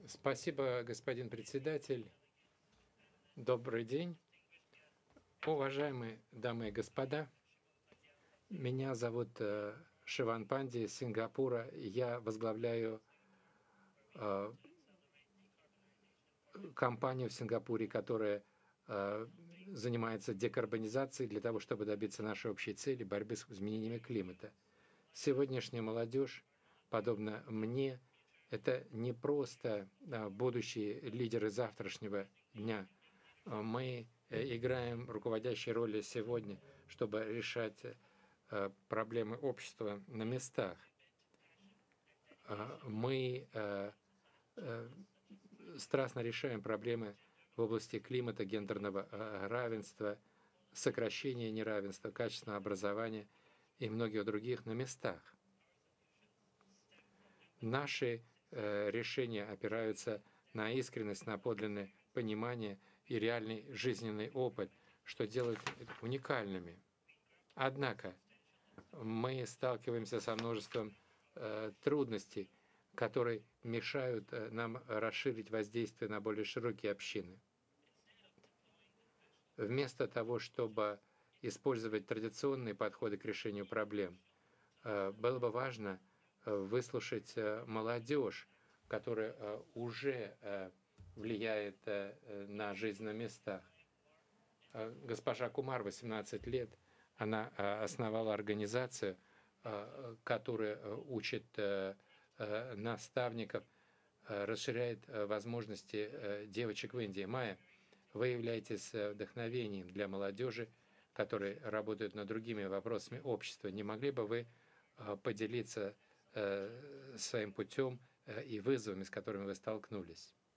Спасибо, господин председатель. Добрый день. Уважаемые дамы и господа, меня зовут Шиван Панди из Сингапура. Я возглавляю э, компанию в Сингапуре, которая занимается декарбонизацией для того, чтобы добиться нашей общей цели борьбы с изменениями климата. Сегодняшняя молодежь, подобно мне, это не просто будущие лидеры завтрашнего дня. Мы играем руководящие роли сегодня, чтобы решать проблемы общества на местах. Мы страстно решаем проблемы в области климата, гендерного равенства, сокращения неравенства, качественного образования и многих других на местах. Наши решения опираются на искренность, на подлинное понимание и реальный жизненный опыт, что делает их уникальными. Однако мы сталкиваемся со множеством трудностей, которые мешают нам расширить воздействие на более широкие общины. Вместо того, чтобы использовать традиционные подходы к решению проблем, было бы важно выслушать молодежь, которая уже влияет на жизнь на местах. Госпожа Кумар, 18 лет, она основала организацию, которая учит наставников, расширяет возможности девочек в Индии. Майя, вы являетесь вдохновением для молодежи, которые работают над другими вопросами общества. Не могли бы вы поделиться своим путем и вызовами, с которыми вы столкнулись?